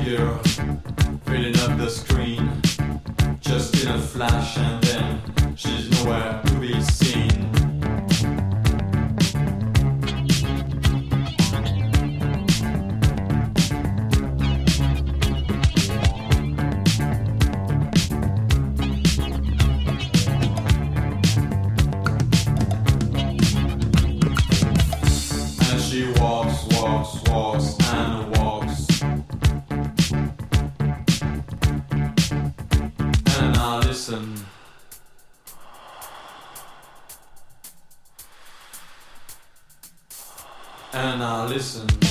figure filling up the screen, just in a flash, and then she's nowhere to be seen. And she walks, walks, walks, and walks. And I listen. And I listen.